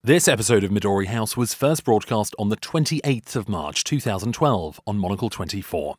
This episode of Midori House was first broadcast on the 28th of March 2012 on Monocle 24.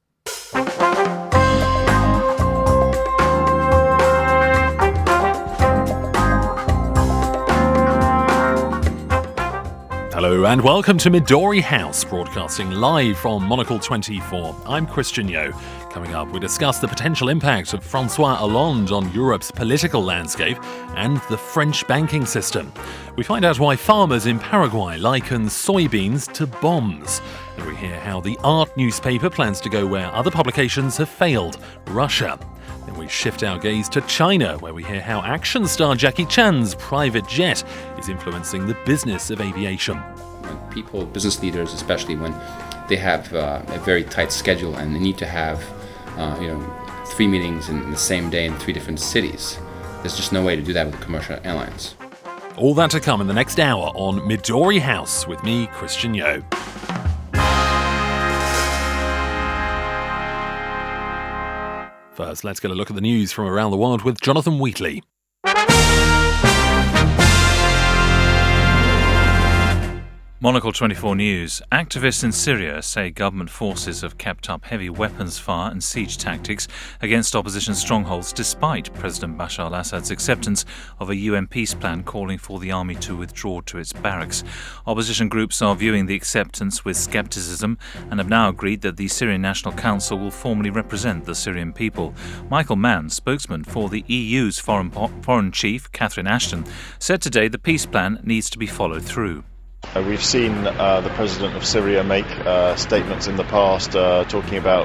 Hello and welcome to Midori House, broadcasting live from Monocle 24. I'm Christian Yo. Coming up, we discuss the potential impact of François Hollande on Europe's political landscape and the French banking system. We find out why farmers in Paraguay liken soybeans to bombs. And we hear how the Art newspaper plans to go where other publications have failed, Russia. Then we shift our gaze to China, where we hear how action star Jackie Chan's private jet is influencing the business of aviation. When people, business leaders especially, when they have a very tight schedule and they need to have 3 meetings in the same day in 3 different cities, there's just no way to do that with commercial airlines. All that to come in the next hour on Midori House with me, Christian Yo. First, let's get a look at the news from around the world with Jonathan Wheatley. Monocle 24 News. Activists in Syria say government forces have kept up heavy weapons fire and siege tactics against opposition strongholds despite President Bashar al-Assad's acceptance of a UN peace plan calling for the army to withdraw to its barracks. Opposition groups are viewing the acceptance with scepticism and have now agreed that the Syrian National Council will formally represent the Syrian people. Michael Mann, spokesman for the EU's foreign chief, Catherine Ashton, said today the peace plan needs to be followed through. We've seen the president of Syria make statements in the past talking about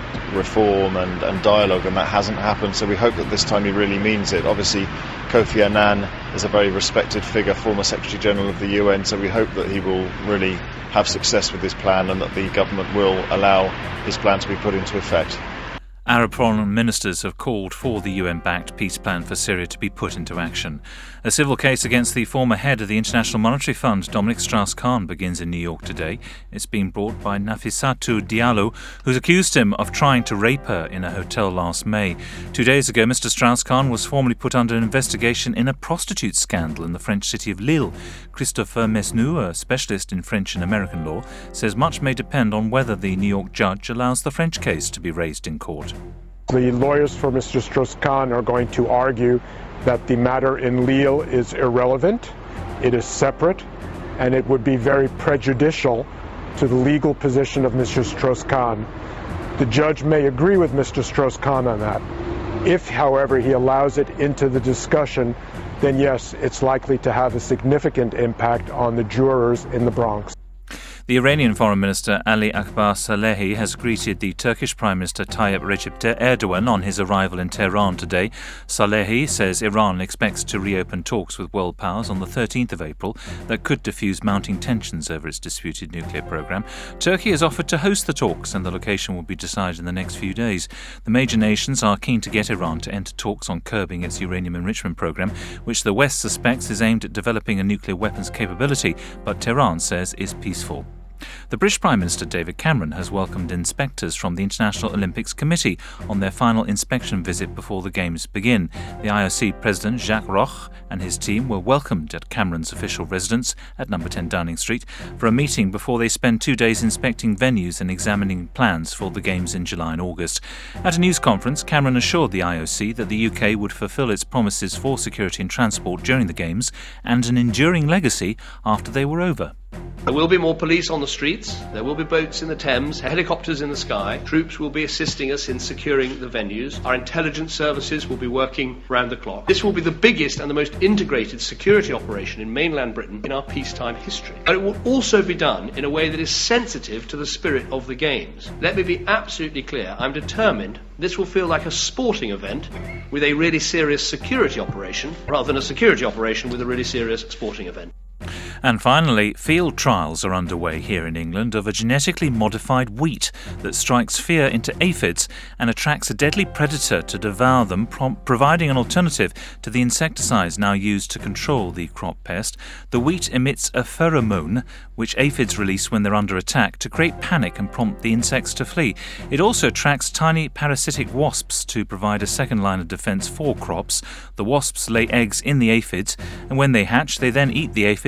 reform and dialogue, and that hasn't happened, so we hope that this time he really means it. Obviously, Kofi Annan is a very respected figure, former Secretary General of the UN, so we hope that he will really have success with this plan and that the government will allow his plan to be put into effect. Arab foreign ministers have called for the UN-backed peace plan for Syria to be put into action. A civil case against the former head of the International Monetary Fund, Dominic Strauss-Kahn, begins in New York today. It's being brought by Nafissatou Diallo, who's accused him of trying to rape her in a hotel last May. 2 days ago, Mr. Strauss-Kahn was formally put under investigation in a prostitute scandal in the French city of Lille. Christopher Mesnou, a specialist in French and American law, says much may depend on whether the New York judge allows the French case to be raised in court. The lawyers for Mr. Strauss-Kahn are going to argue that the matter in Lille is irrelevant, it is separate, and it would be very prejudicial to the legal position of Mr. Strauss-Kahn. The judge may agree with Mr. Strauss-Kahn on that. If, however, he allows it into the discussion, then yes, it's likely to have a significant impact on the jurors in the Bronx. The Iranian Foreign Minister Ali Akbar Salehi has greeted the Turkish Prime Minister Tayyip Recep Erdogan on his arrival in Tehran today. Salehi says Iran expects to reopen talks with world powers on the 13th of April that could diffuse mounting tensions over its disputed nuclear program. Turkey has offered to host the talks and the location will be decided in the next few days. The major nations are keen to get Iran to enter talks on curbing its uranium enrichment program, which the West suspects is aimed at developing a nuclear weapons capability, but Tehran says is peaceful. The British Prime Minister David Cameron has welcomed inspectors from the International Olympics Committee on their final inspection visit before the Games begin. The IOC President Jacques Roch and his team were welcomed at Cameron's official residence at No. 10 Downing Street for a meeting before they spend 2 days inspecting venues and examining plans for the Games in July and August. At a news conference, Cameron assured the IOC that the UK would fulfil its promises for security and transport during the Games and an enduring legacy after they were over. There will be more police on the streets, there will be boats in the Thames, helicopters in the sky, troops will be assisting us in securing the venues, our intelligence services will be working round the clock. This will be the biggest and the most integrated security operation in mainland Britain in our peacetime history. And it will also be done in a way that is sensitive to the spirit of the Games. Let me be absolutely clear, I'm determined this will feel like a sporting event with a really serious security operation, rather than a security operation with a really serious sporting event. And finally, field trials are underway here in England of a genetically modified wheat that strikes fear into aphids and attracts a deadly predator to devour them, providing an alternative to the insecticides now used to control the crop pest. The wheat emits a pheromone, which aphids release when they're under attack to create panic and prompt the insects to flee. It also attracts tiny parasitic wasps to provide a second line of defense for crops. The wasps lay eggs in the aphids, and when they hatch, they then eat the aphids from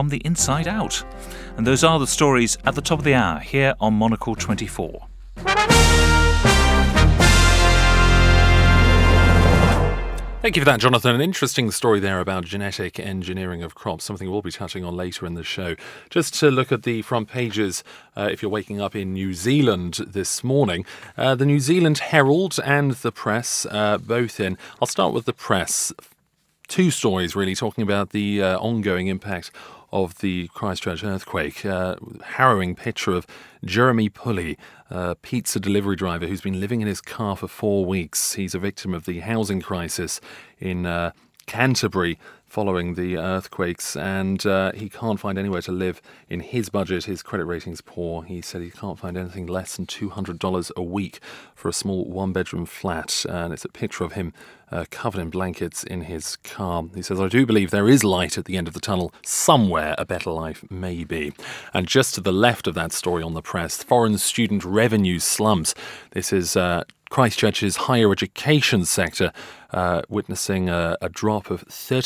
from the inside out. And those are the stories at the top of the hour here on Monocle 24. Thank you for that, Jonathan. An interesting story there about genetic engineering of crops, something we'll be touching on later in the show. Just to look at the front pages, if you're waking up in New Zealand this morning, the New Zealand Herald and the Press, both in. I'll start with the Press. Two stories really talking about the ongoing impact of the Christchurch earthquake. Harrowing picture of Jeremy Pulley, a pizza delivery driver who's been living in his car for 4 weeks. He's a victim of the housing crisis in Canterbury following the earthquakes, and he can't find anywhere to live in his budget. His credit rating's poor. He said he can't find anything less than $200 a week for a small one-bedroom flat, and it's a picture of him covered in blankets in his car. He says, I do believe there is light at the end of the tunnel. Somewhere a better life may be. And just to the left of that story on the Press, foreign student revenue slumps. This is Christchurch's higher education sector witnessing a drop of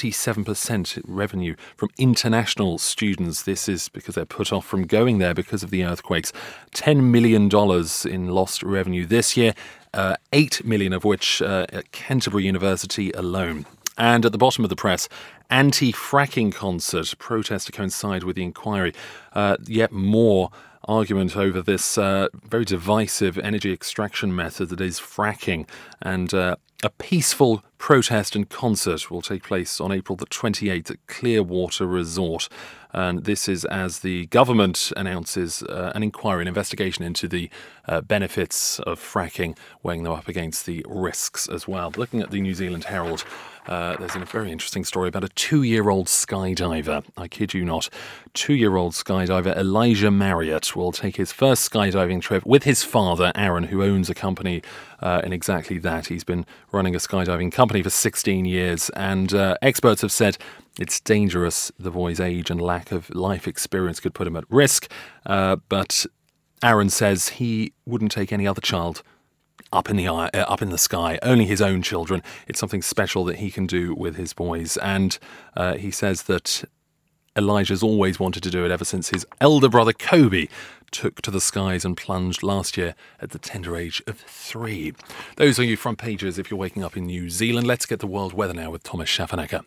37% revenue from international students. This is because they're put off from going there because of the earthquakes. $10 million in lost revenue this year, 8 million of which at Canterbury University alone. And at the bottom of the Press, anti-fracking concert, protest to coincide with the inquiry. Yet more argument over this very divisive energy extraction method that is fracking. And a peaceful protest and concert will take place on April the 28th at Clearwater Resort. And this is as the government announces an inquiry, an investigation into the benefits of fracking, weighing them up against the risks as well. Looking at the New Zealand Herald, there's a very interesting story about a 2-year-old skydiver. I kid you not. 2-year-old skydiver Elijah Marriott will take his first skydiving trip with his father, Aaron, who owns a company in exactly that. He's been running a skydiving company for 16 years, and experts have said it's dangerous. The boy's age and lack of life experience could put him at risk. But Aaron says he wouldn't take any other child up in the sky, only his own children. It's something special that he can do with his boys. And he says that Elijah's always wanted to do it ever since his elder brother Kobe took to the skies and plunged last year at the tender age of 3. Those are your front pages if you're waking up in New Zealand. Let's get the world weather now with Thomas Schaffernecker.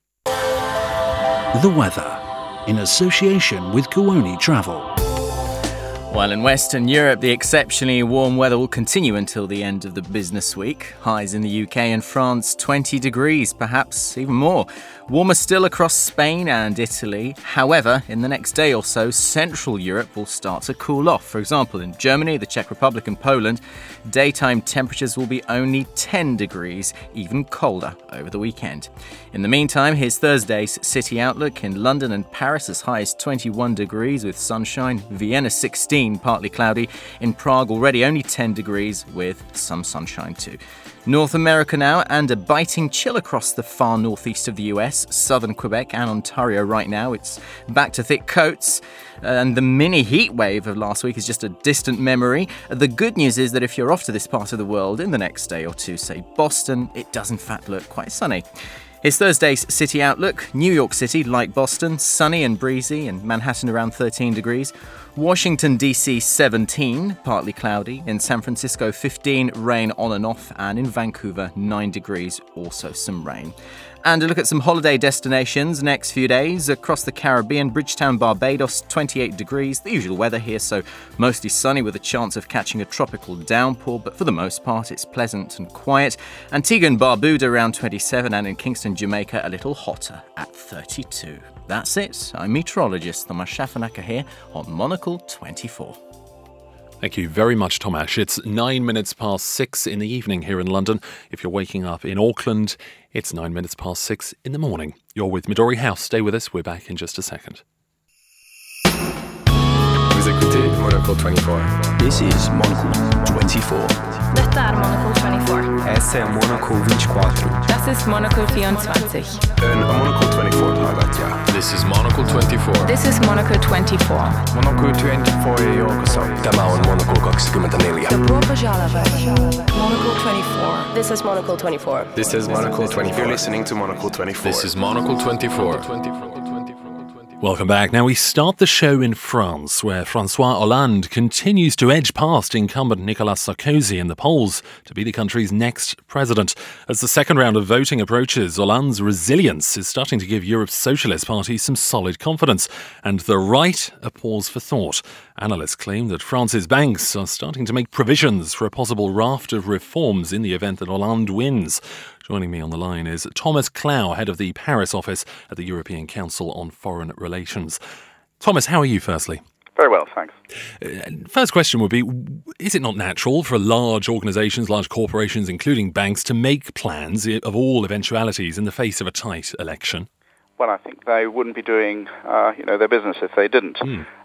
The weather, in association with Kuoni Travel. While in Western Europe, the exceptionally warm weather will continue until the end of the business week. Highs in the UK and France, 20 degrees, perhaps even more. Warmer still across Spain and Italy. However, in the next day or so, Central Europe will start to cool off. For example, in Germany, the Czech Republic and Poland, daytime temperatures will be only 10 degrees, even colder over the weekend. In the meantime, here's Thursday's city outlook. In London and Paris, as high as 21 degrees with sunshine. Vienna, 16, partly cloudy. In Prague, already only 10 degrees with some sunshine too. North America now, and a biting chill across the far northeast of the US, southern Quebec and Ontario right now. It's back to thick coats, and the mini heat wave of last week is just a distant memory. The good news is that if you're off to this part of the world in the next day or two, say Boston, it does in fact look quite sunny. Here's Thursday's city outlook. New York City, like Boston, sunny and breezy, and Manhattan around 13 degrees. Washington, D.C., 17, partly cloudy. In San Francisco, 15, rain on and off. And in Vancouver, 9 degrees, also some rain. And a look at some holiday destinations next few days. Across the Caribbean, Bridgetown, Barbados, 28 degrees. The usual weather here, so mostly sunny with a chance of catching a tropical downpour. But for the most part, it's pleasant and quiet. Antigua and Barbuda around 27, and in Kingston, Jamaica, a little hotter at 32. That's it. I'm meteorologist Thomas Schaffernecker here on Monocle 24. Thank you very much, Tomasz. It's 9 minutes past 6 in the evening here in London. If you're waking up in Auckland, it's 9 minutes past 6 in the morning. You're with Midori House. Stay with us. We're back in just a second. Vous écoutez Monocle 24. This is Monocle 24. Detta är Monocle 24. Essa är Monocle 24. Das ist Monocle 24. En Monocle 24 taget, ja. This is Monocle 24. This is Monocle 24. Monocle 24 joukossa. Tämä on Monocle 24. Dobro požalovat. Monocle 24. This is Monocle 24. This is Monocle 24. You're listening to Monocle 24. This is Monocle 24. Welcome back. Now we start the show in France, where François Hollande continues to edge past incumbent Nicolas Sarkozy in the polls to be the country's next president. As the second round of voting approaches, Hollande's resilience is starting to give Europe's Socialist Party some solid confidence, and the right a pause for thought. Analysts claim that France's banks are starting to make provisions for a possible raft of reforms in the event that Hollande wins. Joining me on the line is Thomas Clough, head of the Paris office at the European Council on Foreign Relations. Thomas, how are you, firstly? Very well, thanks. First question would be, is it not natural for large organisations, large corporations, including banks, to make plans of all eventualities in the face of a tight election? Well, I think they wouldn't be doing their business if they didn't.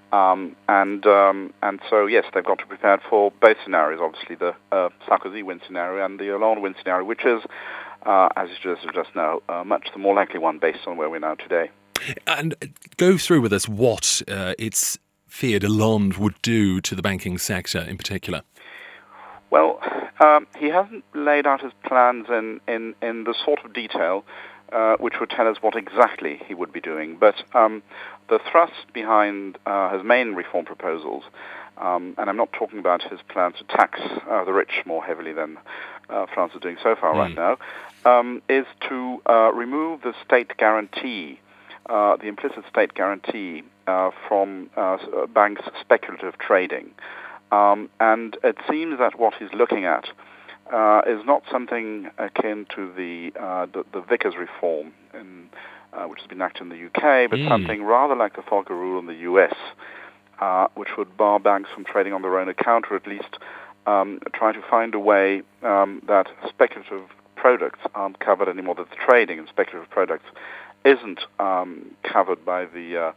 And so, yes, they've got to prepare for both scenarios, obviously the Sarkozy win scenario and the Hollande win scenario, which is, as you just know, much the more likely one based on where we're now today. And go through with us what it's feared Hollande would do to the banking sector in particular. Well, he hasn't laid out his plans in the sort of detail which would tell us what exactly he would be doing. But the thrust behind his main reform proposals, and I'm not talking about his plan to tax the rich more heavily than France is doing so far right now, is to remove the state guarantee, the implicit state guarantee from banks' speculative trading. And it seems that what he's looking at is not something akin to the Vickers reform, which has been enacted in the UK, but something rather like the Volcker rule in the US, which would bar banks from trading on their own account, or at least try to find a way that speculative products aren't covered anymore, that the trading in speculative products isn't covered by the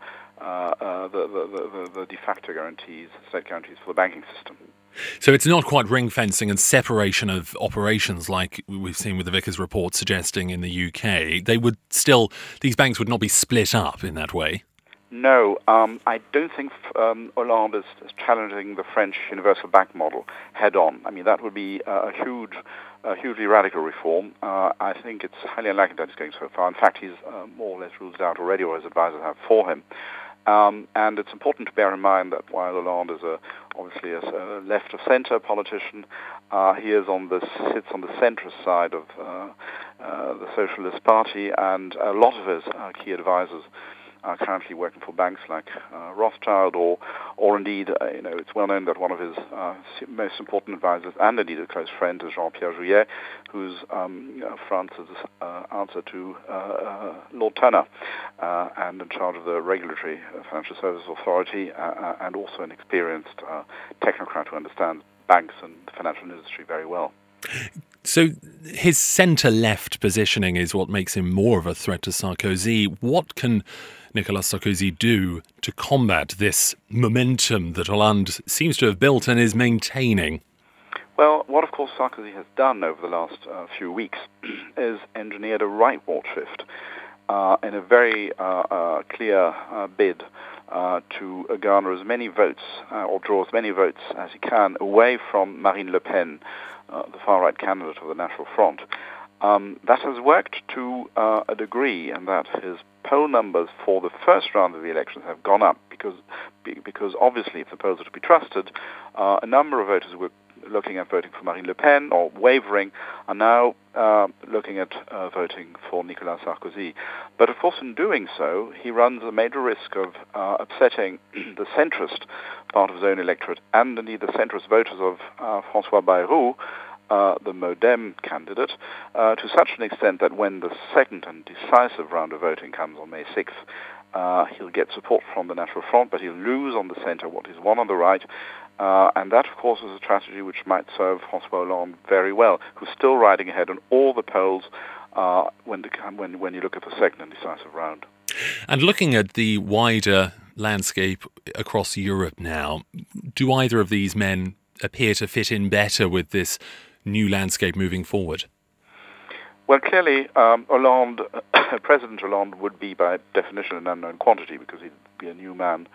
de facto guarantees, state guarantees for the banking system. So it's not quite ring fencing and separation of operations like we've seen with the Vickers report suggesting in the UK. These banks would not be split up in that way. No, I don't think Hollande is challenging the French universal bank model head on. I mean, that would be a hugely radical reform. I think it's highly unlikely that he's going so far. In fact, he's more or less ruled out already, or his advisors have for him. And it's important to bear in mind that while Hollande is obviously a left-of-centre politician, he sits on the centrist side of the Socialist Party, and a lot of his key advisors are currently working for banks like Rothschild, or indeed, it's well known that one of his most important advisors, and indeed a close friend, is Jean-Pierre Jouyet, who's France's answer to Lord Turner, and in charge of the regulatory financial services authority, and also an experienced technocrat who understands banks and the financial industry very well. So his centre-left positioning is what makes him more of a threat to Sarkozy. What can Nicolas Sarkozy do to combat this momentum that Hollande seems to have built and is maintaining? Well, what of course Sarkozy has done over the last few weeks is engineered a rightward shift in a very clear bid to garner as many votes or draw as many votes as he can away from Marine Le Pen, the far-right candidate of the National Front. That has worked to a degree, and that his poll numbers for the first round of the elections have gone up because obviously, if the polls are to be trusted, a number of voters were looking at voting for Marine Le Pen or wavering are now looking at voting for Nicolas Sarkozy. But of course, in doing so, he runs a major risk of upsetting the centrist part of his own electorate and indeed the centrist voters of François Bayrou, the Modem candidate, to such an extent that when the second and decisive round of voting comes on May 6th, he'll get support from the National Front, but he'll lose on the centre what he's won on the right. And that, of course, is a strategy which might serve François Hollande very well, who's still riding ahead on all the polls when you look at the second and decisive round. And looking at the wider landscape across Europe now, do either of these men appear to fit in better with this new landscape moving forward? Well, clearly, Hollande, President Hollande would be by definition an unknown quantity because he'd be a new man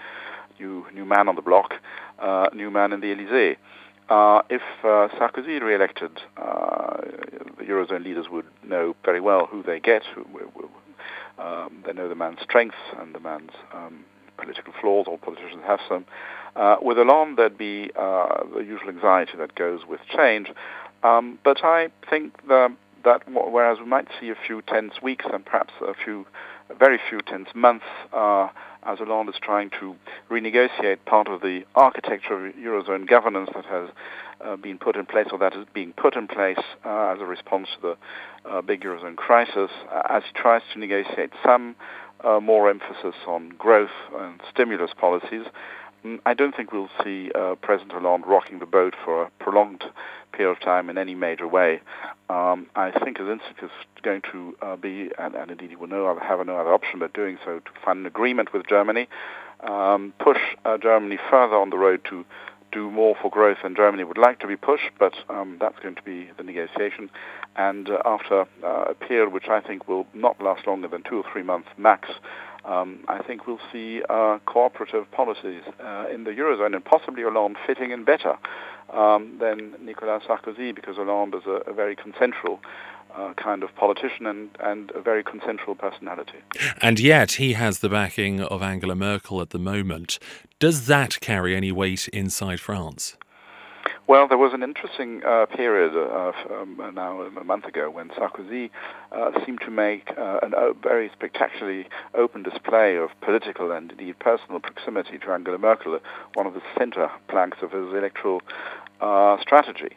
on the block, new man in the Élysée. If Sarkozy is re-elected, the Eurozone leaders would know very well who they get, They know the man's strengths and the man's political flaws. All politicians have some. With Hollande, there'd be the usual anxiety that goes with change. But I think that whereas we might see a few tense weeks and perhaps very few tense months, as Hollande is trying to renegotiate part of the architecture of Eurozone governance that has been put in place, or that is being put in place as a response to the big Eurozone crisis, as he tries to negotiate some more emphasis on growth and stimulus policies. I don't think we'll see President Hollande rocking the boat for a prolonged period of time in any major way. I think his instinct is going to be, and indeed he will have no other option but doing so, to find an agreement with Germany, push Germany further on the road to do more for growth than Germany would like to be pushed, but that's going to be the negotiation. And after a period which I think will not last longer than 2 or 3 months max, I think we'll see cooperative policies in the Eurozone, and possibly Hollande fitting in better than Nicolas Sarkozy, because Hollande is a very consensual kind of politician and a very consensual personality. And yet he has the backing of Angela Merkel at the moment. Does that carry any weight inside France? Well, there was an interesting period now a month ago when Sarkozy seemed to make a very spectacularly open display of political and indeed personal proximity to Angela Merkel, one of the center planks of his electoral strategy.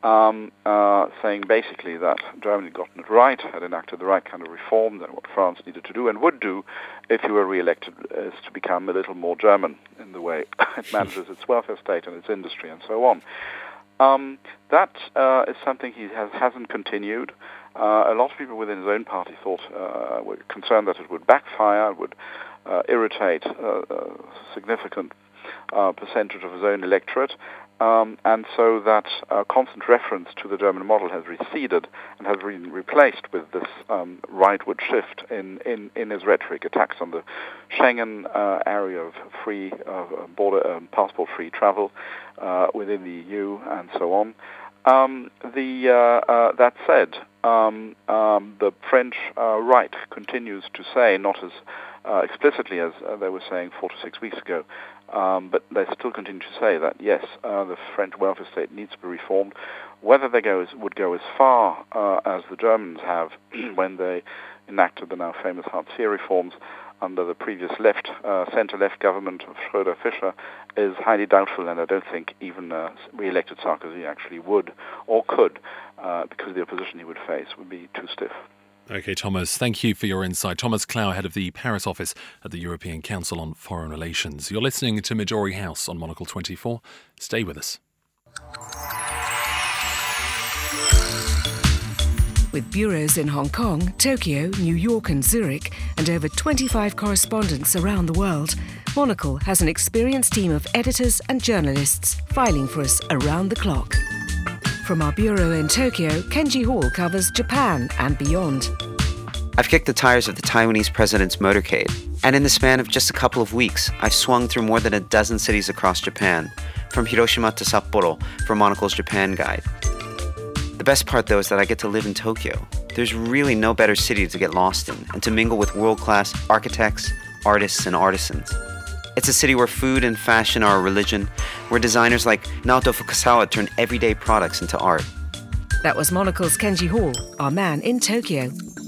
Saying basically that Germany had gotten it right, had enacted the right kind of reform, that what France needed to do and would do if you were re-elected is to become a little more German in the way it manages its welfare state and its industry and so on. That is something he hasn't continued. A lot of people within his own party were concerned that it would backfire, it would irritate a significant percentage of his own electorate. And so that constant reference to the German model has receded and has been replaced with this rightward shift in his rhetoric, attacks on the Schengen area of free border passport-free travel within the EU and so on. That said, the French right continues to say, not as explicitly as they were saying 4 to 6 weeks ago, but they still continue to say that, yes, the French welfare state needs to be reformed. Whether they would go as far as the Germans have when they enacted the now famous Hartz IV reforms under the previous centre-left government of Schröder-Fischer is highly doubtful, and I don't think even re-elected Sarkozy actually would or could, because the opposition he would face would be too stiff. OK, Thomas, thank you for your insight. Thomas Clough, head of the Paris office at the European Council on Foreign Relations. You're listening to Midori House on Monocle 24. Stay with us. With bureaus in Hong Kong, Tokyo, New York and Zurich, and over 25 correspondents around the world, Monocle has an experienced team of editors and journalists filing for us around the clock. From our bureau in Tokyo, Kenji Hall covers Japan and beyond. I've kicked the tires of the Taiwanese president's motorcade, and in the span of just a couple of weeks, I've swung through more than a dozen cities across Japan, from Hiroshima to Sapporo for Monocle's Japan Guide. The best part, though, is that I get to live in Tokyo. There's really no better city to get lost in and to mingle with world-class architects, artists, and artisans. It's a city where food and fashion are a religion, where designers like Naoto Fukasawa turn everyday products into art. That was Monocle's Kenji Hall, our man in Tokyo.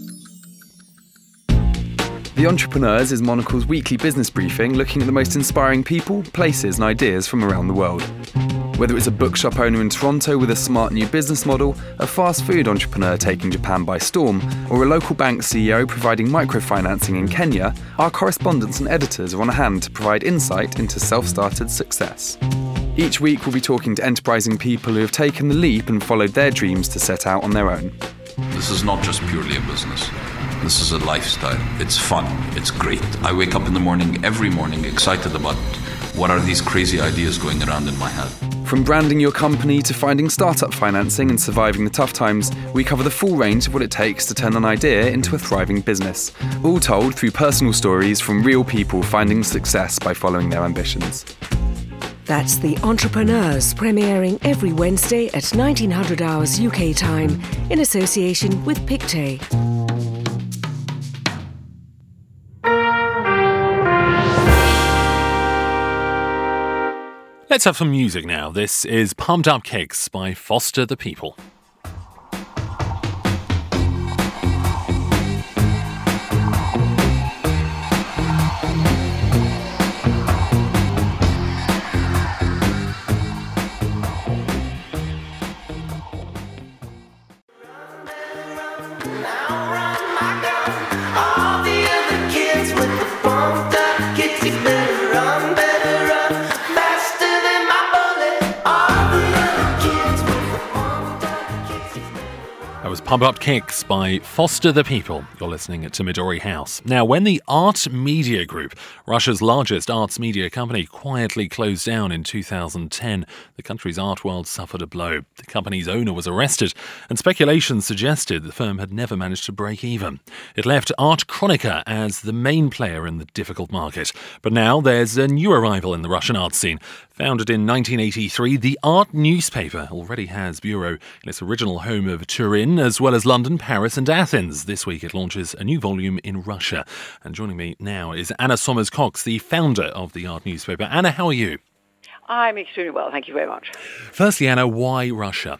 The Entrepreneurs is Monocle's weekly business briefing looking at the most inspiring people, places and ideas from around the world. Whether it's a bookshop owner in Toronto with a smart new business model, a fast food entrepreneur taking Japan by storm, or a local bank CEO providing microfinancing in Kenya, our correspondents and editors are on hand to provide insight into self-started success. Each week we'll be talking to enterprising people who have taken the leap and followed their dreams to set out on their own. This is not just purely a business. This is a lifestyle. It's fun. It's great. I wake up in the morning, every morning, excited about what are these crazy ideas going around in my head. From branding your company to finding startup financing and surviving the tough times, we cover the full range of what it takes to turn an idea into a thriving business. All told through personal stories from real people finding success by following their ambitions. That's The Entrepreneurs, premiering every Wednesday at 1900 hours UK time in association with Pictet. Let's have some music now. This is Pumped Up Kicks by Foster the People. Pump Up Kicks by Foster the People. You're listening to Midori House. Now, when the Art Media Group, Russia's largest arts media company, quietly closed down in 2010, the country's art world suffered a blow. The company's owner was arrested, and speculation suggested the firm had never managed to break even. It left Art Chronica as the main player in the difficult market. But now there's a new arrival in the Russian art scene. Founded in 1983, the Art newspaper already has bureau in its original home of Turin, as well as London, Paris and Athens. This week it launches a new volume in Russia. And joining me now is Anna Somers-Cox, the founder of the Art newspaper. Anna, how are you? I'm extremely well, thank you very much. Firstly, Anna, why Russia?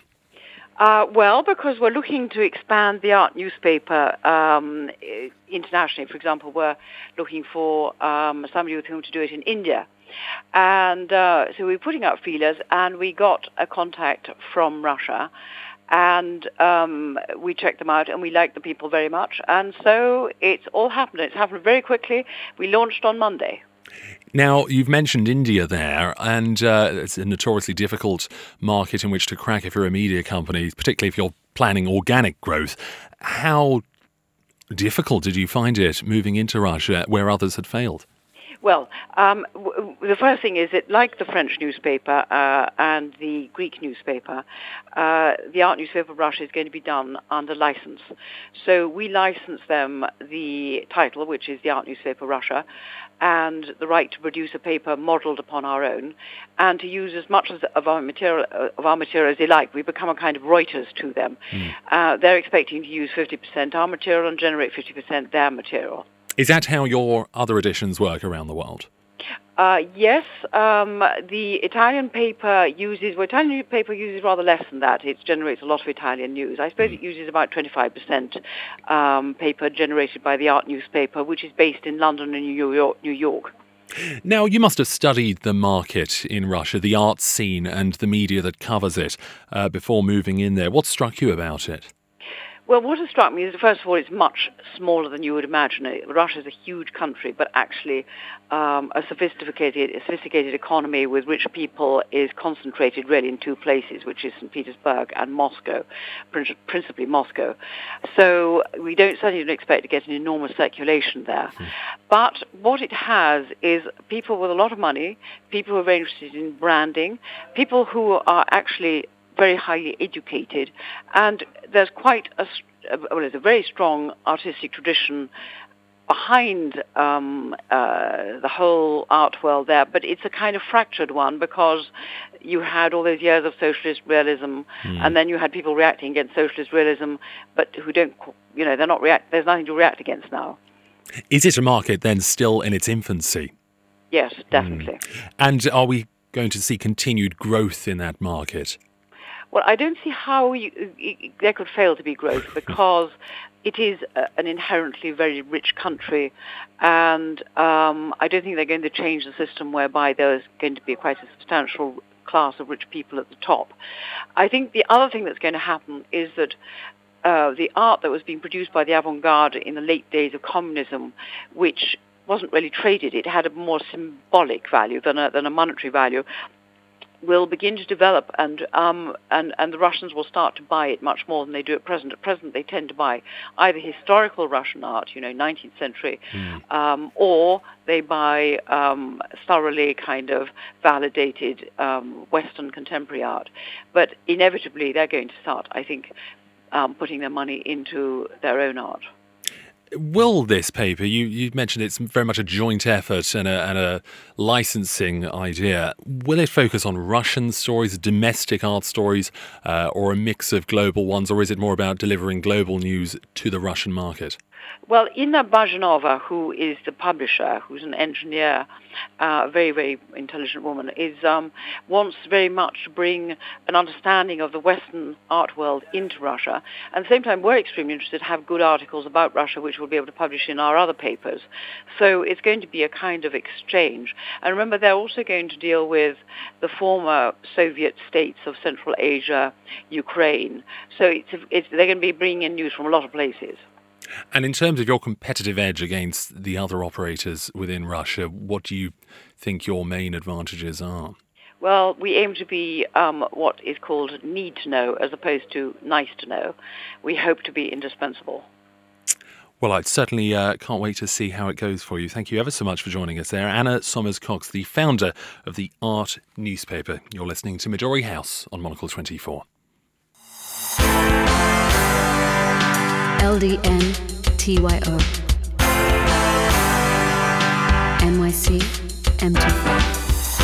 Well, because we're looking to expand the Art newspaper internationally. For example, we're looking for somebody with whom to do it in India. And so we're putting out feelers, and we got a contact from Russia, and we checked them out, and we liked the people very much. And so it's all happened. It's happened very quickly. We launched on Monday. Now, you've mentioned India there, and it's a notoriously difficult market in which to crack if you're a media company, particularly if you're planning organic growth. How difficult did you find it moving into Russia where others had failed? Well, the first thing is that, like the French newspaper and the Greek newspaper, the Art newspaper of Russia is going to be done under license. So we license them the title, which is the Art newspaper Russia, and the right to produce a paper modelled upon our own, and to use as much of our material as they like. We become a kind of Reuters to them. They're expecting to use 50% our material and generate 50% their material. Is that how your other editions work around the world? Yes, the Italian paper uses rather less than that. It generates a lot of Italian news. I suppose it uses about 25% paper generated by the Art newspaper, which is based in London and New York. Now, you must have studied the market in Russia, the art scene and the media that covers it, before moving in there. What struck you about it? Well, what has struck me is, first of all, it's much smaller than you would imagine. Russia is a huge country, but actually a sophisticated economy with rich people is concentrated really in two places, which is St. Petersburg and Moscow, principally Moscow. So we certainly don't expect to get an enormous circulation there. But what it has is people with a lot of money, people who are very interested in branding, people who are actually very highly educated, and there's there's a very strong artistic tradition behind the whole art world there, but it's a kind of fractured one because you had all those years of socialist realism, and then you had people reacting against socialist realism, but who don't, they're not there's nothing to react against now. Is it a market then still in its infancy? Yes, definitely. And are we going to see continued growth in that market? Well, I don't see how there could fail to be growth because it is an inherently very rich country, and I don't think they're going to change the system whereby there's going to be quite a substantial class of rich people at the top. I think the other thing that's going to happen is that the art that was being produced by the avant-garde in the late days of communism, which wasn't really traded, it had a more symbolic value than a monetary value, will begin to develop, and the Russians will start to buy it much more than they do at present. At present, they tend to buy either historical Russian art, 19th century, or they buy thoroughly kind of validated Western contemporary art. But inevitably, they're going to start, I think, putting their money into their own art. Will this paper, you mentioned it's very much a joint effort and a licensing idea, will it focus on Russian stories, domestic art stories, or a mix of global ones, or is it more about delivering global news to the Russian market? Well, Inna Bajanova, who is the publisher, who's an engineer, a very, very intelligent woman, wants very much to bring an understanding of the Western art world into Russia. At the same time, we're extremely interested to have good articles about Russia, which we'll be able to publish in our other papers. So it's going to be a kind of exchange. And remember, they're also going to deal with the former Soviet states of Central Asia, Ukraine. So they're going to be bringing in news from a lot of places. And in terms of your competitive edge against the other operators within Russia, what do you think your main advantages are? Well, we aim to be what is called need to know as opposed to nice to know. We hope to be indispensable. Well, I certainly can't wait to see how it goes for you. Thank you ever so much for joining us there. Anna Sommers-Cox, the founder of the Art newspaper. You're listening to Midori House on Monocle 24. LDNTYO NYC M24.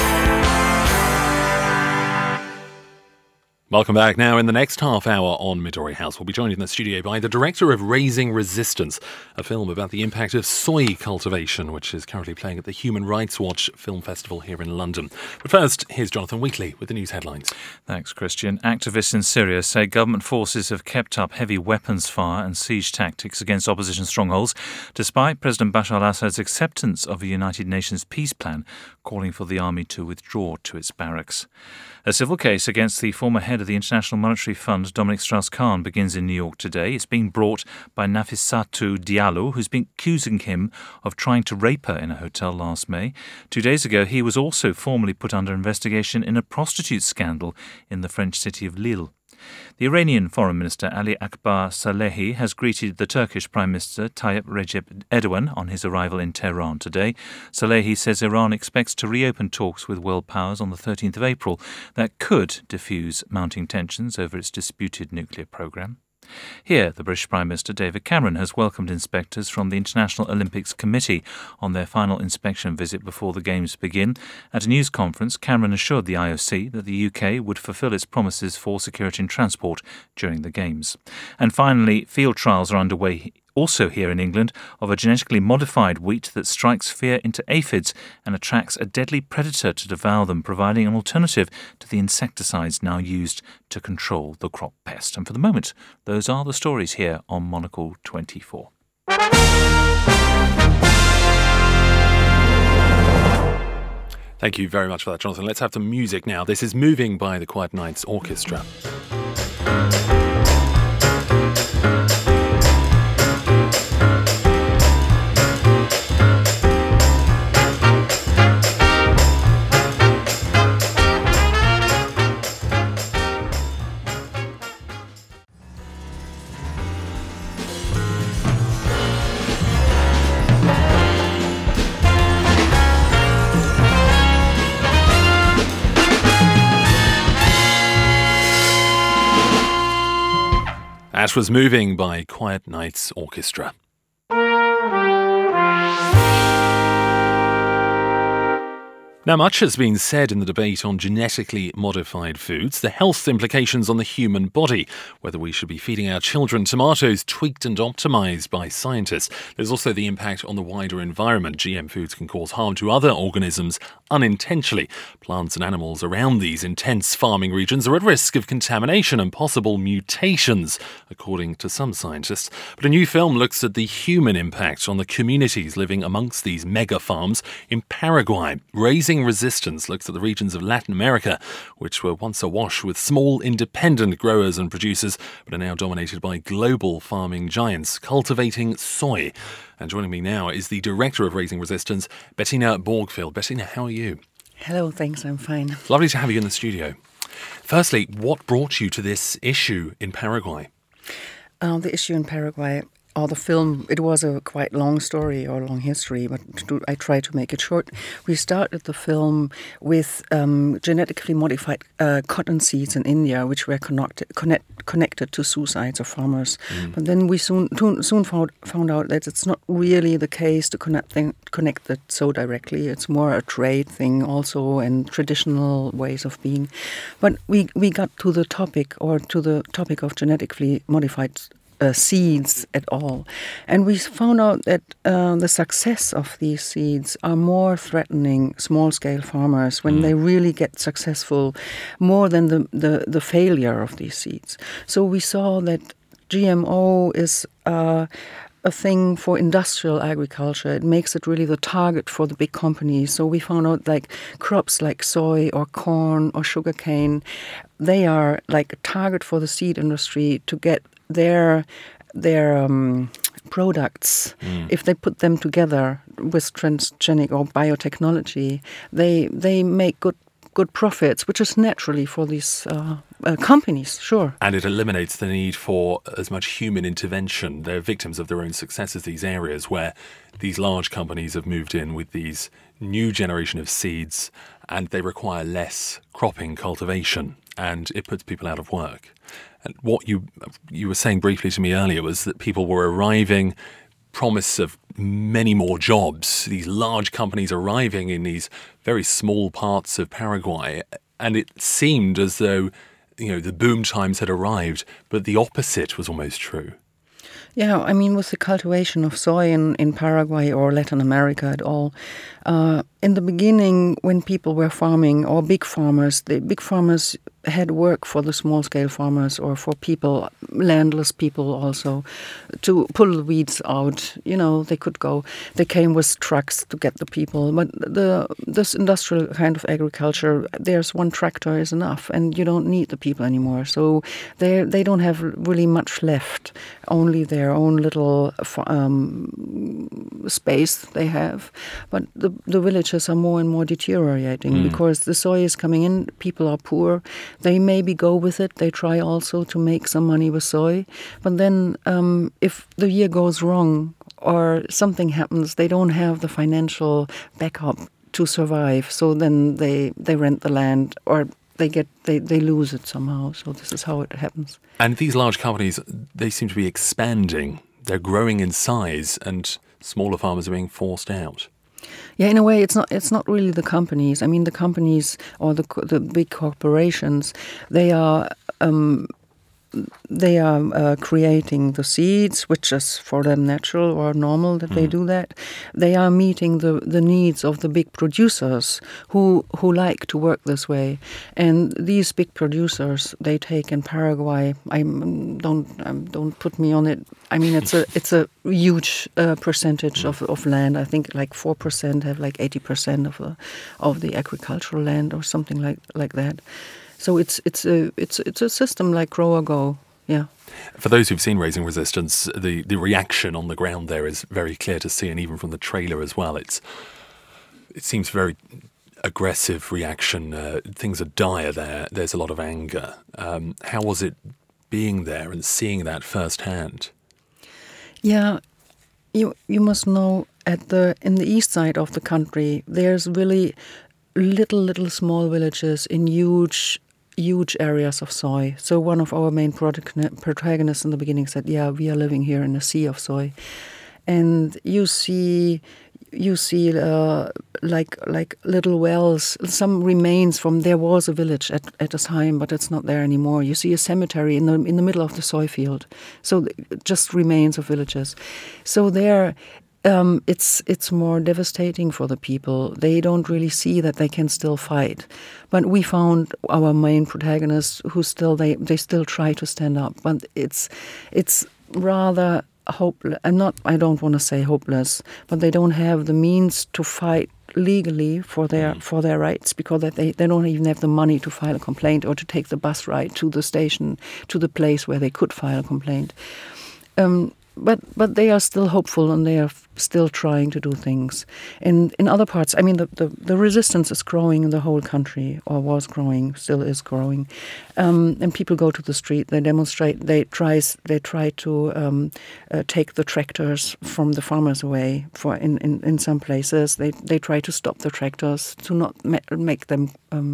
Welcome back. Now, in the next half hour on Midori House, we'll be joined in the studio by the director of Raising Resistance, a film about the impact of soy cultivation, which is currently playing at the Human Rights Watch Film Festival here in London. But first, here's Jonathan Wheatley with the news headlines. Thanks, Christian. Activists in Syria say government forces have kept up heavy weapons fire and siege tactics against opposition strongholds, despite President Bashar al-Assad's acceptance of a United Nations peace plan calling for the army to withdraw to its barracks. A civil case against the former head of the International Monetary Fund, Dominic Strauss-Kahn, begins in New York today. It's being brought by Nafissatou Diallo, who's been accusing him of trying to rape her in a hotel last May. 2 days ago, he was also formally put under investigation in a prostitute scandal in the French city of Lille. The Iranian Foreign Minister Ali Akbar Salehi has greeted the Turkish Prime Minister Tayyip Recep Erdogan on his arrival in Tehran today. Salehi says Iran expects to reopen talks with world powers on the 13th of April that could diffuse mounting tensions over its disputed nuclear program. Here, the British Prime Minister David Cameron has welcomed inspectors from the International Olympics Committee on their final inspection visit before the Games begin. At a news conference, Cameron assured the IOC that the UK would fulfil its promises for security and transport during the Games. And finally, field trials are underway also here in England, of a genetically modified wheat that strikes fear into aphids and attracts a deadly predator to devour them, providing an alternative to the insecticides now used to control the crop pest. And for the moment, those are the stories here on Monocle 24. Thank you very much for that, Jonathan. Let's have some music now. This is Moving by the Quiet Nights Orchestra. That was Moving by Quiet Nights Orchestra. Now, much has been said in the debate on genetically modified foods, the health implications on the human body, whether we should be feeding our children tomatoes tweaked and optimised by scientists. There's also the impact on the wider environment. GM foods can cause harm to other organisms unintentionally. Plants and animals around these intense farming regions are at risk of contamination and possible mutations, according to some scientists. But a new film looks at the human impact on the communities living amongst these mega farms in Paraguay. Raising Resistance looks at the regions of Latin America, which were once awash with small independent growers and producers, but are now dominated by global farming giants cultivating soy. And joining me now is the director of Raising Resistance, Bettina Borgfield. Bettina, how are you? Hello, thanks, I'm fine. Lovely to have you in the studio. Firstly, what brought you to this issue in Paraguay? The issue in Paraguay, or the film, it was a quite long story or long history, but I try to make it short. We started the film with genetically modified cotton seeds in India, which were connected to suicides of farmers. But then we soon found out that it's not really the case to connect it so directly. It's more a trade thing also and traditional ways of being. But we got to the topic of genetically modified seeds at all. And we found out that the success of these seeds are more threatening small-scale farmers when they really get successful, more than the failure of these seeds. So we saw that GMO is a thing for industrial agriculture. It makes it really the target for the big companies. So we found out like crops like soy or corn or sugarcane, they are like a target for the seed industry to get their products. If they put them together with transgenic or biotechnology, they make good profits, which is naturally for these companies, sure. And it eliminates the need for as much human intervention. They're victims of their own successes, these areas where these large companies have moved in with these new generation of seeds, and they require less cropping, cultivation, and it puts people out of work. And what you were saying briefly to me earlier was that people were arriving, promise of many more jobs, these large companies arriving in these very small parts of Paraguay, and it seemed as though the boom times had arrived, but the opposite was almost true. Yeah, I mean, with the cultivation of soy in Paraguay or Latin America at all, in the beginning, when people were farming, or the big farmers had work for the small-scale farmers or for people, landless people also, to pull the weeds out. They came with trucks to get the people. But this industrial kind of agriculture, there's one tractor is enough, and you don't need the people anymore. So they don't have really much left, only their own little space they have. But the villages are more and more deteriorating because the soy is coming in, people are poor. They maybe go with it. They try also to make some money with soy. But then if the year goes wrong or something happens, they don't have the financial backup to survive. So then they rent the land or they lose it somehow. So this is how it happens. And these large companies, they seem to be expanding. They're growing in size, and smaller farmers are being forced out. Yeah, in a way, it's not really the companies. I mean, the companies or the big corporations, they are creating the seeds, which is for them natural or normal that they do that. They are meeting the needs of the big producers who like to work this way. And these big producers, they take in Paraguay. Don't put me on it. I mean, it's a huge percentage of land. I think like 4% have like 80% of the agricultural land or something like that. So it's a system like Grow or Go, yeah. For those who've seen Raising Resistance, the reaction on the ground there is very clear to see, and even from the trailer as well, it seems very aggressive reaction. Things are dire there. There's a lot of anger. How was it being there and seeing that firsthand? Yeah, you must know in the east side of the country, there's really little small villages in huge areas of soy. So one of our main protagonists in the beginning said, "Yeah, we are living here in a sea of soy," and you see like little wells, some remains from there was a village at a time, but it's not there anymore. You see a cemetery in the middle of the soy field, so just remains of villages. So there. It's more devastating for the people. They don't really see that they can still fight. But we found our main protagonists who they still try to stand up. But it's rather hopeless. I don't want to say hopeless, but they don't have the means to fight legally for their rights, because they don't even have the money to file a complaint or to take the bus ride to the station, to the place where they could file a complaint. But they are still hopeful, and they are still trying to do things. And in other parts, I mean, the resistance is growing in the whole country, or was growing, still is growing. And people go to the street, they demonstrate, they try to take the tractors from the farmers away. In some places, they try to stop the tractors to not make them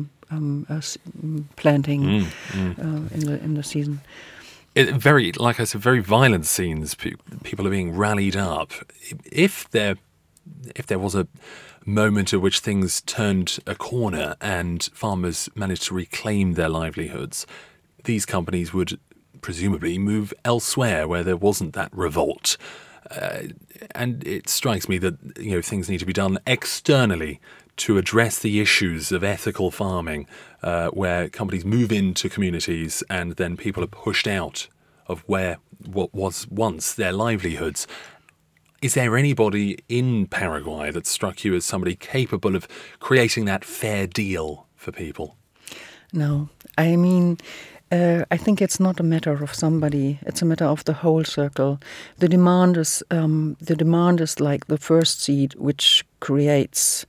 planting in the season. Very violent scenes. People are being rallied up. If there was a moment at which things turned a corner and farmers managed to reclaim their livelihoods, these companies would presumably move elsewhere where there wasn't that revolt. And it strikes me that things need to be done externally to address the issues of ethical farming, where companies move into communities and then people are pushed out of what was once their livelihoods. Is there anybody in Paraguay that struck you as somebody capable of creating that fair deal for people? No. I mean, I think it's not a matter of somebody. It's a matter of the whole circle. The demand is like the first seed, which creates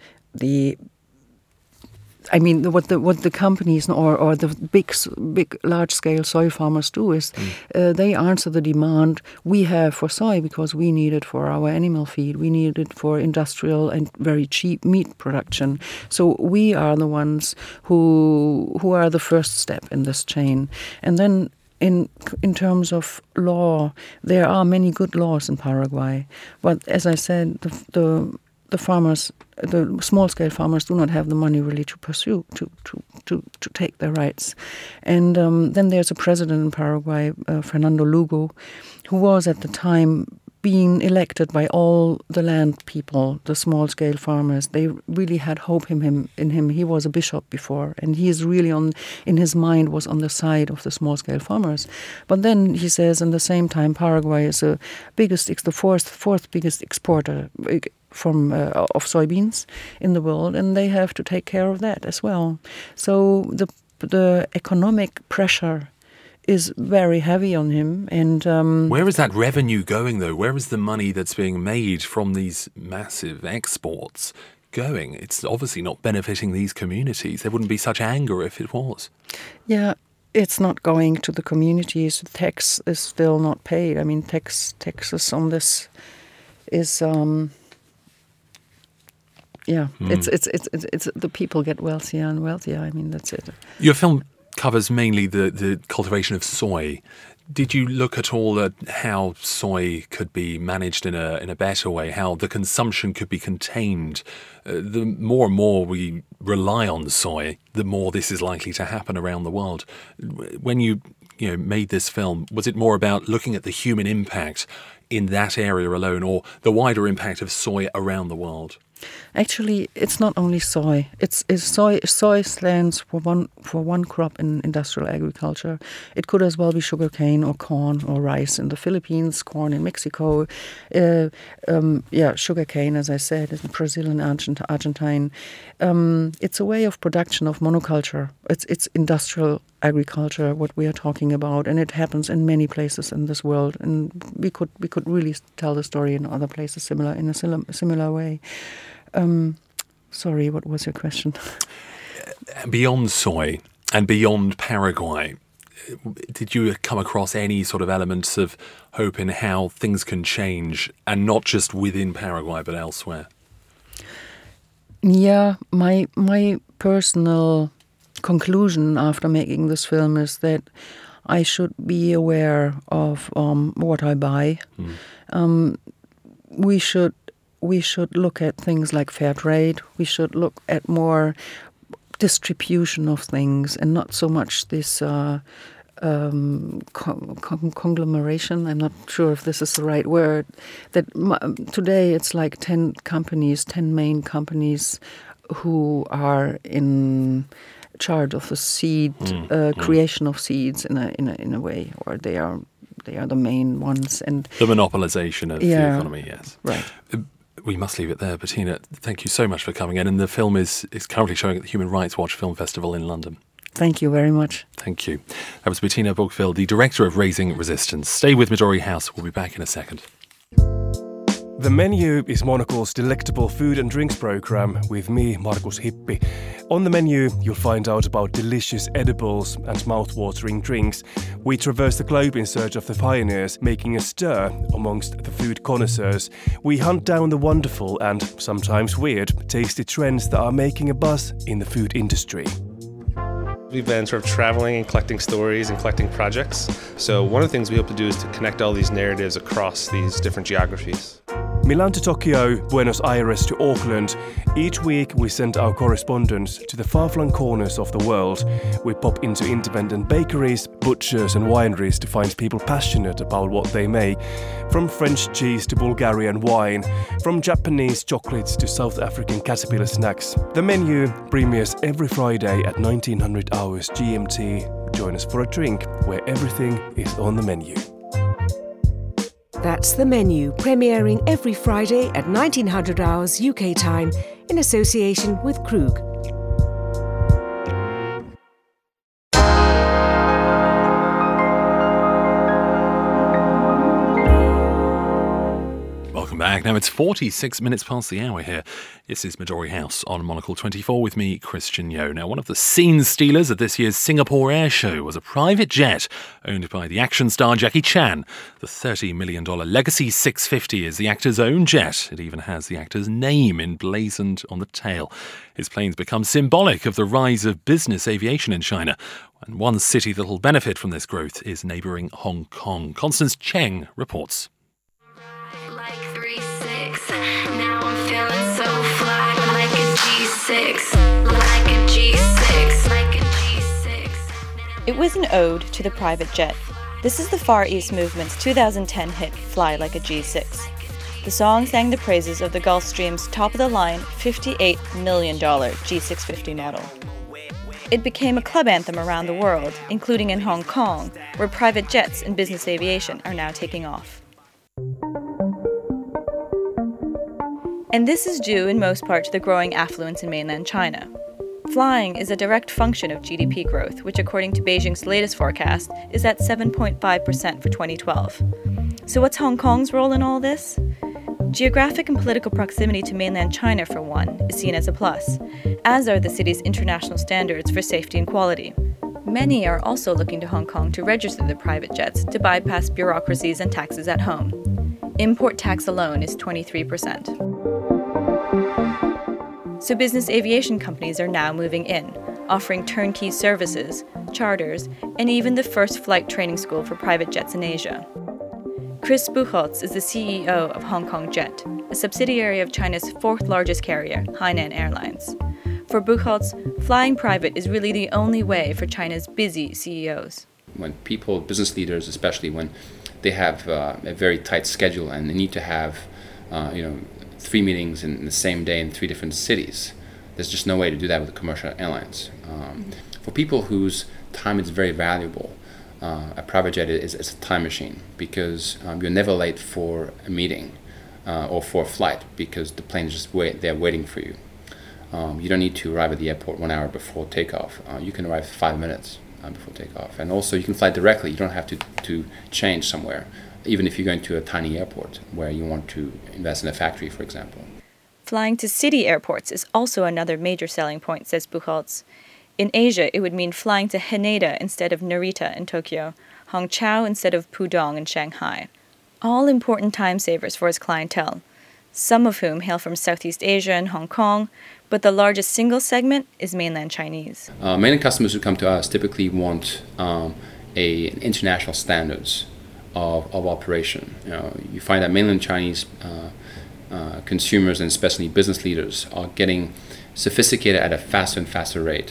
what the companies or the big large scale soy farmers do is they answer the demand we have for soy because we need it for our animal feed, we need it for industrial and very cheap meat production. So we are the ones who are the first step in this chain. And then in terms of law, there are many good laws in Paraguay, but as I said, the farmers, the small-scale farmers, do not have the money really to pursue, to take their rights. And then there's a president in Paraguay, Fernando Lugo, who was at the time being elected by all the land people, the small-scale farmers. They really had hope in him. He was a bishop before, and he is really in his mind was on the side of the small-scale farmers. But then he says, at the same time, Paraguay is the fourth biggest exporter of soybeans in the world, and they have to take care of that as well. So the economic pressure is very heavy on him. And where is that revenue going, though? Where is the money that's being made from these massive exports going? It's obviously not benefiting these communities. There wouldn't be such anger if it was. Yeah. It's not going to the communities. The tax is still not paid. I mean, taxes on this is it's the people get wealthier and wealthier. I mean, that's it. Your film covers mainly the cultivation of soy. Did you look at all at how soy could be managed in a better way, how the consumption could be contained? The more and more we rely on soy, the more this is likely to happen around the world. When you made this film, was it more about looking at the human impact in that area alone, or the wider impact of soy around the world? Actually, it's not only soy. It's soy. Soy stands for one crop in industrial agriculture. It could as well be sugarcane or corn or rice in the Philippines, corn in Mexico. Sugarcane, as I said, in Brazil and Argentine. It's a way of production of monoculture. It's industrial agriculture, what we are talking about, and it happens in many places in this world. And we could really tell the story in other places in a similar way. Sorry, what was your question? Beyond soy and beyond Paraguay, did you come across any sort of elements of hope in how things can change, and not just within Paraguay but elsewhere? Yeah, my personal conclusion after making this film is that I should be aware of what I buy. We should look at things like fair trade. We should look at more distribution of things and not so much this conglomeration. I'm not sure if this is the right word. That today it's like 10 main companies who are in charge of the seed creation of seeds in a way, or they are the main ones, and the monopolization of the economy. Yes, right. We must leave it there. Bettina, thank you so much for coming in. And the film is currently showing at the Human Rights Watch Film Festival in London. Thank you very much. Thank you. That was Bettina Buchfeld, the director of Raising Resistance. Stay with Midori House. We'll be back in a second. The Menu is Monocle's delectable food and drinks program with me, Markus Hippi. On the menu, you'll find out about delicious edibles and mouth-watering drinks. We traverse the globe in search of the pioneers, making a stir amongst the food connoisseurs. We hunt down the wonderful and sometimes weird tasty trends that are making a buzz in the food industry. We've been sort of traveling and collecting stories and collecting projects. So one of the things we hope to do is to connect all these narratives across these different geographies. Milan to Tokyo, Buenos Aires to Auckland. Each week we send our correspondents to the far-flung corners of the world. We pop into independent bakeries, butchers and wineries to find people passionate about what they make. From French cheese to Bulgarian wine, from Japanese chocolates to South African caterpillar snacks. The menu premieres every Friday at 1900 hours GMT. Join us for a drink where everything is on the menu. That's The Menu, premiering every Friday at 1900 hours UK time in association with Krug. Welcome back. Now it's 46 minutes past the hour here. This is Midori House on Monocle 24 with me, Christian Yo. Now, one of the scene stealers at this year's Singapore Air Show was a private jet owned by the action star Jackie Chan. The $30 million Legacy 650 is the actor's own jet. It even has the actor's name emblazoned on the tail. His planes become symbolic of the rise of business aviation in China. And one city that will benefit from this growth is neighbouring Hong Kong. Constance Cheng reports. Now I'm feeling so fly, like a G6, like a G6, like a G6. It was an ode to the private jet. This is the Far East Movement's 2010 hit, Fly Like a G6. The song sang the praises of the Gulfstream's top-of-the-line $58 million G650 model. It became a club anthem around the world, including in Hong Kong, where private jets and business aviation are now taking off. And this is due in most part to the growing affluence in mainland China. Flying is a direct function of GDP growth, which according to Beijing's latest forecast is at 7.5% for 2012. So what's Hong Kong's role in all this? Geographic and political proximity to mainland China, for one, is seen as a plus, as are the city's international standards for safety and quality. Many are also looking to Hong Kong to register their private jets to bypass bureaucracies and taxes at home. Import tax alone is 23%. So business aviation companies are now moving in, offering turnkey services, charters, and even the first flight training school for private jets in Asia. Chris Buchholz is the CEO of Hong Kong Jet, a subsidiary of China's fourth largest carrier, Hainan Airlines. For Buchholz, flying private is really the only way for China's busy CEOs. When people, business leaders especially, when they have a very tight schedule and they need to have 3 meetings in the same day in 3 different cities. There's just no way to do that with commercial airlines. For people whose time is very valuable, a private jet is a time machine because you're never late for a meeting or for a flight because the plane is just they're waiting for you. You don't need to arrive at the airport 1 hour before takeoff. You can arrive 5 minutes before takeoff. And also you can fly directly. You don't have to change somewhere, even if you're going to a tiny airport where you want to invest in a factory, for example. Flying to city airports is also another major selling point, says Buchholz. In Asia, it would mean flying to Haneda instead of Narita in Tokyo, Hongqiao instead of Pudong in Shanghai. All important time savers for his clientele, some of whom hail from Southeast Asia and Hong Kong, but the largest single segment is mainland Chinese. Mainland customers who come to us typically want international standards of operation. You find that mainland Chinese consumers and especially business leaders are getting sophisticated at a faster and faster rate.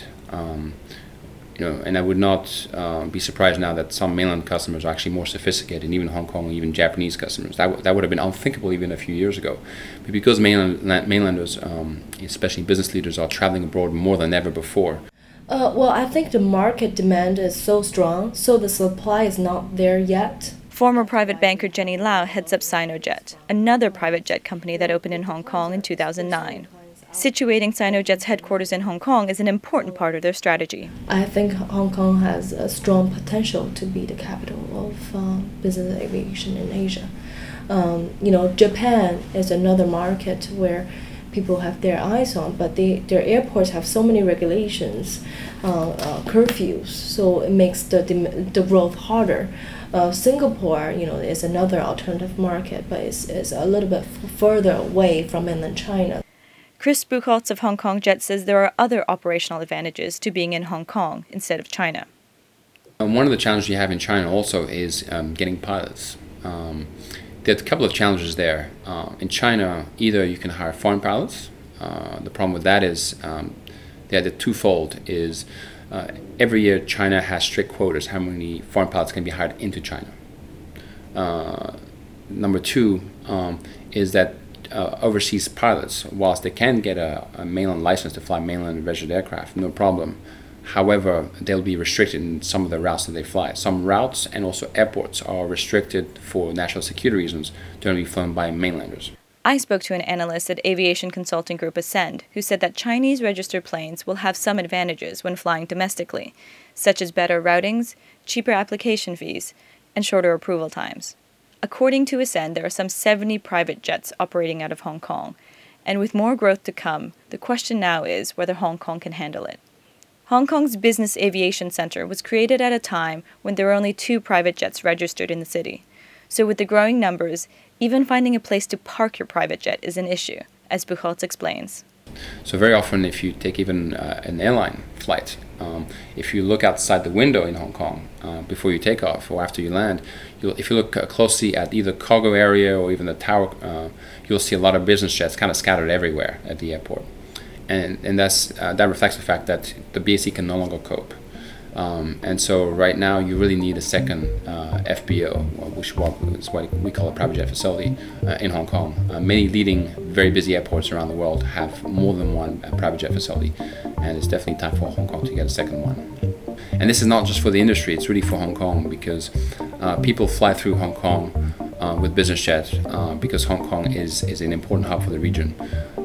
And I would not be surprised now that some mainland customers are actually more sophisticated, and even Hong Kong, even Japanese customers. That would have been unthinkable even a few years ago. But because mainlanders, especially business leaders, are traveling abroad more than ever before. Well, I think the market demand is so strong, so the supply is not there yet. Former private banker Jenny Lau heads up Sinojet, another private jet company that opened in Hong Kong in 2009. Situating Sinojet's headquarters in Hong Kong is an important part of their strategy. I think Hong Kong has a strong potential to be the capital of business aviation in Asia. Japan is another market where people have their eyes on, but their airports have so many regulations, curfews, so it makes the growth harder. Singapore, is another alternative market, but it's a little bit further away from mainland China. Chris Buchholz of Hong Kong Jet says there are other operational advantages to being in Hong Kong instead of China. One of the challenges you have in China also is getting pilots. There are a couple of challenges there. In China, either you can hire foreign pilots. The problem with that is the twofold is every year China has strict quotas how many foreign pilots can be hired into China. Number two is that overseas pilots, whilst they can get a mainland license to fly mainland registered aircraft, no problem. However, they'll be restricted in some of the routes that they fly. Some routes and also airports are restricted for national security reasons to only be flown by mainlanders. I spoke to an analyst at aviation consulting group Ascend who said that Chinese registered planes will have some advantages when flying domestically, such as better routings, cheaper application fees, and shorter approval times. According to Ascend, there are some 70 private jets operating out of Hong Kong, and with more growth to come, the question now is whether Hong Kong can handle it. Hong Kong's Business Aviation Center was created at a time when there were only 2 private jets registered in the city. So with the growing numbers, even finding a place to park your private jet is an issue, as Buchholz explains. So very often if you take even an airline flight, if you look outside the window in Hong Kong before you take off or after you land, if you look closely at either cargo area or even the tower, you'll see a lot of business jets kind of scattered everywhere at the airport. And that reflects the fact that the BAC can no longer cope. And so right now you really need a second FBO, which is what we call a private jet facility in Hong Kong. Many leading, very busy airports around the world have more than one private jet facility, and it's definitely time for Hong Kong to get a second one. And this is not just for the industry, it's really for Hong Kong because people fly through Hong Kong with business jets because Hong Kong is an important hub for the region.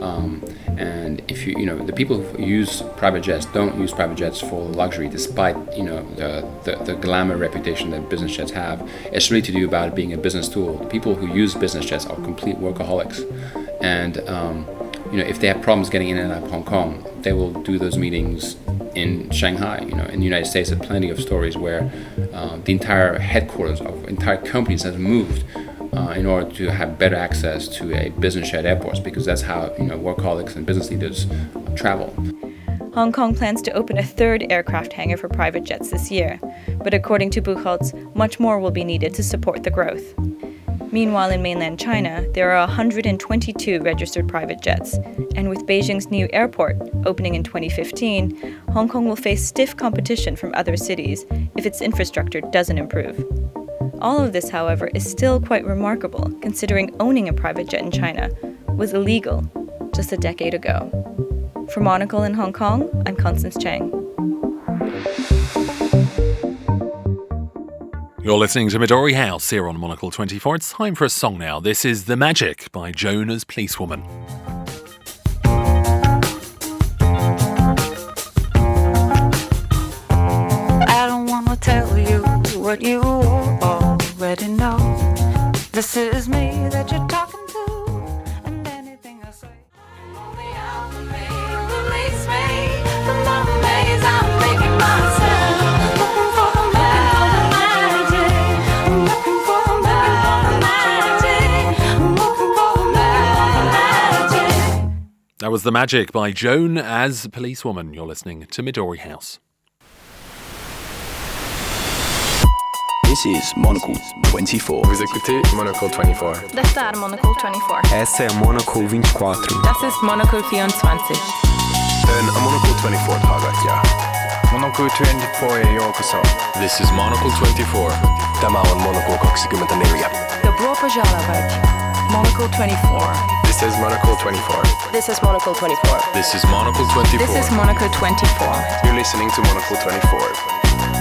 And if the people who use private jets don't use private jets for luxury, despite the glamour reputation that business jets have. It's really to do about it being a business tool. The people who use business jets are complete workaholics, and if they have problems getting in and out of Hong Kong, they will do those meetings in Shanghai. In the United States, there are plenty of stories where the entire headquarters of entire companies has moved in order to have better access to a business jet airports, because that's how workaholics and business leaders travel. Hong Kong plans to open a 3rd aircraft hangar for private jets this year, but according to Buchholz, much more will be needed to support the growth. Meanwhile, in mainland China, there are 122 registered private jets, and with Beijing's new airport opening in 2015, Hong Kong will face stiff competition from other cities if its infrastructure doesn't improve. All of this, however, is still quite remarkable, considering owning a private jet in China was illegal just a decade ago. For Monocle in Hong Kong, I'm Constance Chang. You're listening to Midori House here on Monocle 24. It's time for a song now. This is The Magic by Joan as Policewoman. I don't want to tell you what you already know. This is me that you're talking to, and anything I say. Release me from the maze I'm making myself. Looking for the magic. Looking for the magic. Looking for the magic. That was The Magic by Joan as Policewoman. You're listening to Midori House. This is Monocle 24. Vous écoutez Monocle 24. Detta är Monocle 24. Essa är Monocle 24. Das ist Monocle 24. En Monocle 24 tagat, ja. Monocle 24 är joukossa. This is Monocle 24. Tämä on Monocle 24. Dobro požalovat. Monocle 24. This is Monocle 24. This is Monocle 24. This is Monocle 24. This is Monocle 24. You're listening to Monocle 24.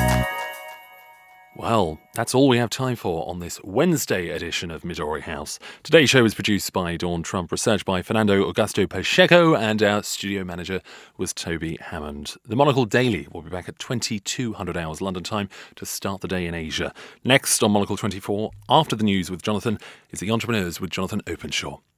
Well, that's all we have time for on this Wednesday edition of Midori House. Today's show was produced by Dawn Trump, researched by Fernando Augusto Pacheco, and our studio manager was Toby Hammond. The Monocle Daily will be back at 2200 hours London time to start the day in Asia. Next on Monocle 24, after the news with Jonathan, is The Entrepreneurs with Jonathan Openshaw.